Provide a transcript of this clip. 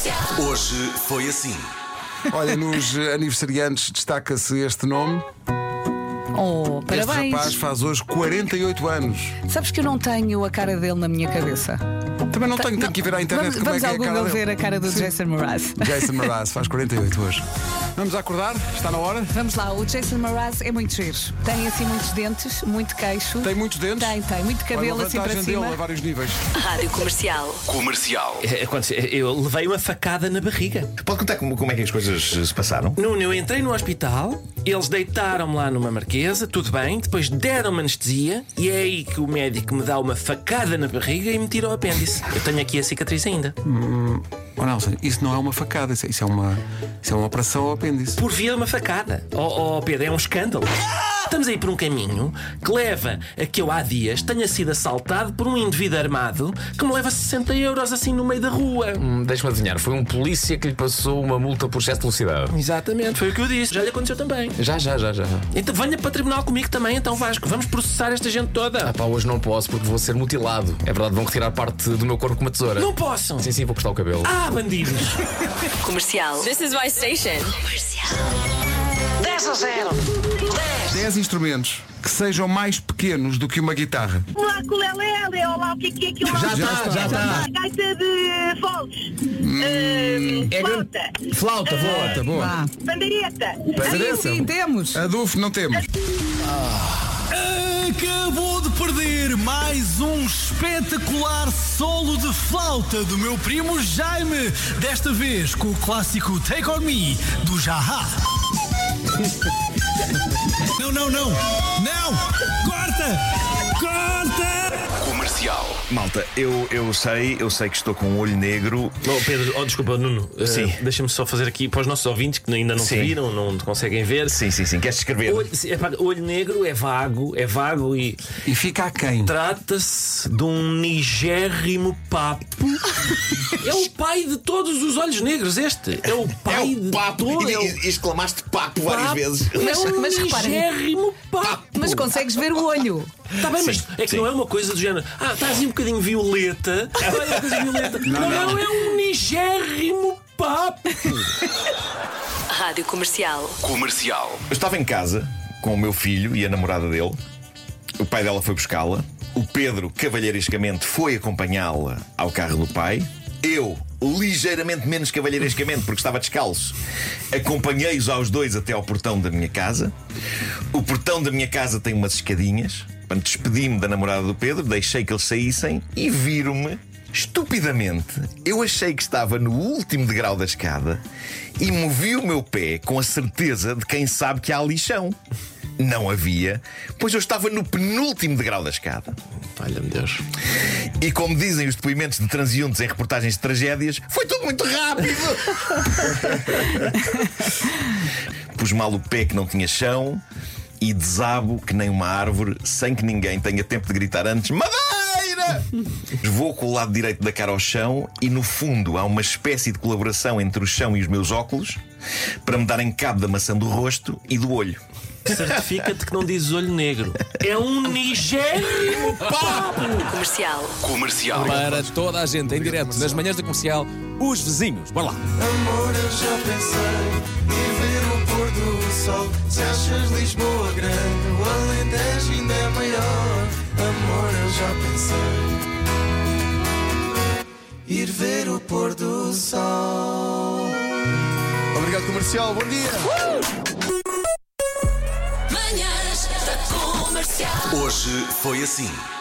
Hoje foi assim. Olha, nos aniversariantes destaca-se este nome. Oh, Este parabéns. rapaz faz hoje 48 anos. Sabes que eu não tenho a cara dele na minha cabeça. Também não tenho que ir ver à internet como é Vamos que é ao a cara Google dele. ver a cara do Sim. Jason Mraz. Jason Mraz faz 48 hoje. Vamos acordar? Está na hora? Vamos lá, o Jason Mraz é muito giro. Tem assim muitos dentes, muito queixo. Tem muitos dentes? Tem, muito cabelo Olha, a assim para vantagem dele cima. a vários níveis. Rádio Comercial. Comercial. Eu levei uma facada na barriga. Pode contar como é que as coisas se passaram? Nuno, eu entrei no hospital, eles deitaram-me lá numa marquesa, tudo bem, depois deram-me anestesia e é aí que o médico me dá uma facada na barriga e me tira o apêndice. Eu tenho aqui a cicatriz ainda. Oh, Nelson, isso não é uma facada, isso é uma operação ao apêndice. Por via de uma facada. Oh, Pedro, é um escândalo. Estamos aí por um caminho que leva a que eu há dias tenha sido assaltado por um indivíduo armado que me leva 60 euros assim no meio da rua. Deixa-me adivinhar, foi um polícia que lhe passou uma multa por excesso de velocidade. Exatamente, foi o que eu disse. Já lhe aconteceu também. Já. Então venha para o tribunal comigo também, então Vasco. Vamos processar esta gente toda. Pá, hoje não posso porque vou ser mutilado. É verdade, vão retirar parte do meu corpo com uma tesoura. Não possam. Sim, vou cortar o cabelo. Ah, bandidos. Comercial. This is my station. 10 instrumentos que sejam mais pequenos do que uma guitarra. Olá, ukulele, olá, o que é aquilo? Já está. Gaita de foles. Flauta. Flauta, boa. Vá. Pandeireta. Sim, temos. Adolfo não temos. Acabou de perder mais um espetacular solo de flauta do meu primo Jaime. Desta vez com o clássico Take On Me do Jaha. Não! Corta! Comercial. Malta, eu sei que estou com um olho negro. Oh, Pedro, desculpa, Nuno. Sim. Deixa-me só fazer aqui para os nossos ouvintes que ainda não te Sim. viram, não te conseguem ver. Sim. Queres escrever? Olho negro é vago e E fica a quem? trata-se de um nigérrimo papo. É o pai de todos os olhos negros, este. É o pai de todos. E exclamaste papo várias vezes. Mas repara, nigérrimo papo. mas consegues ver o olho. Está bem, mas é que não é uma coisa do género. Está assim um bocadinho violeta. Olha a coisa violeta. Não, é um nigérrimo papo. Rádio Comercial. Comercial. Eu estava em casa com o meu filho e a namorada dele. O pai dela foi buscá-la. O Pedro, cavalheirescamente, foi acompanhá-la ao carro do pai. Eu, ligeiramente menos cavalheirescamente, porque estava descalço, acompanhei-os aos dois até ao portão da minha casa. O portão da minha casa tem umas escadinhas. Portanto, despedi-me da namorada do Pedro, deixei que eles saíssem e viram-me. Estupidamente, eu achei que estava no último degrau da escada e movi o meu pé com a certeza de quem sabe que há lixão. Não havia, pois eu estava no penúltimo degrau da escada. Valha-me Deus. E como dizem os depoimentos de transeuntes em reportagens de tragédias, foi tudo muito rápido. Pus mal o pé que não tinha chão e desabo que nem uma árvore, sem que ninguém tenha tempo de gritar antes: madeira! Vou com o lado direito da cara ao chão e no fundo há uma espécie de colaboração entre o chão e os meus óculos para me darem cabo da maçã do rosto e do olho. Certifica-te que não dizes olho negro. É um nigérimo papo. Comercial. Comercial. Para toda a gente, em direto, nas manhãs da comercial, os vizinhos. Bora lá. Amor, eu já pensei em ver o pôr do sol. Se achas Lisboa grande, o Alentejo ainda é maior. Amor, eu já pensei ir ver o pôr do sol. Obrigado, comercial. Bom dia. Manhãs da Comercial. Hoje foi assim.